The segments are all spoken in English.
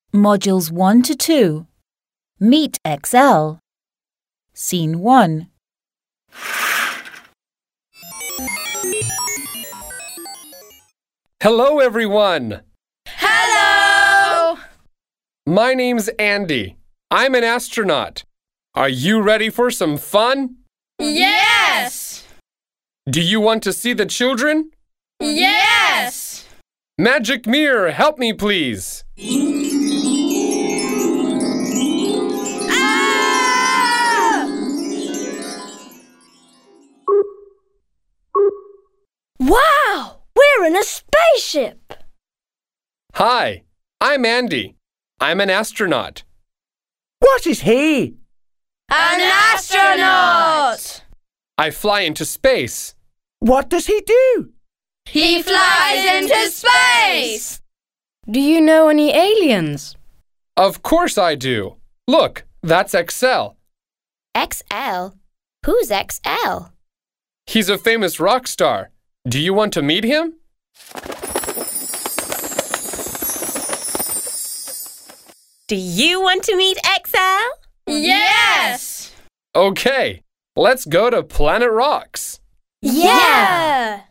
Modules 1 to 2. Meet Excel. Scene 1. Hello, everyone! Hello! My name's Andy. I'm an astronaut. Are you ready for some fun? Yes! Do you want to see the children? Yes! Magic mirror, help me, please. Ah! Wow! We're in a spaceship! Hi, I'm Andy. I'm an astronaut. What is he? An astronaut! I fly into space. What does he do? He flies into space! Do you know any aliens? Of course I do. Look, that's Excel. XL? Who's XL? He's a famous rock star. Do you want to meet him? Do you want to meet XL? Yes! Okay, let's go to Planet Rocks. Yeah!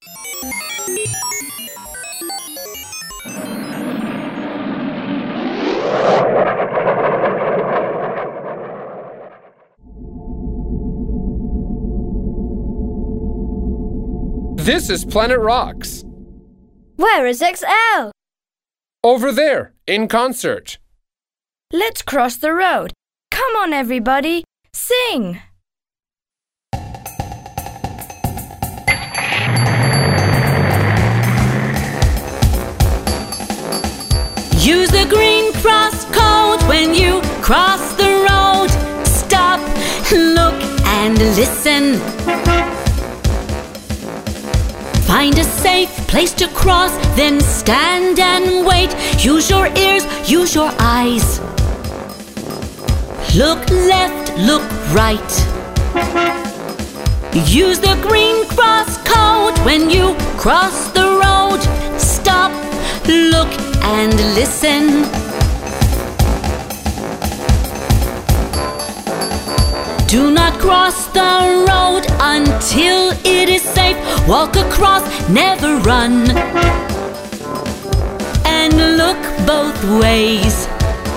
This is Planet Rocks. Where is XL? Over there, in concert. Let's cross the road. Come on, everybody. Sing! Use the green cross code when you cross the road. Stop, look, and listen. Find a safe place to cross, then stand and wait. Use your ears, use your eyes. Look left, look right. Use the green cross code when you cross the road. Stop, look, and listen. Do not cross the road until it is safe. Walk across, never run. And look both ways.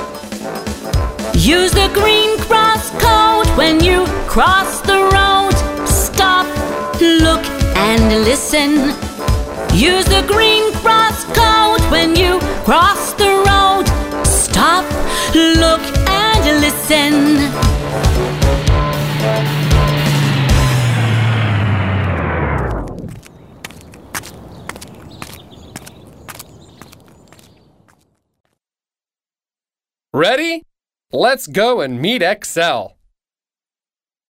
Use the green cross code when you cross the road. Stop, look, and listen. Use the green cross code when you cross the road. Stop, look, and listen. Ready? Let's go and meet Excel.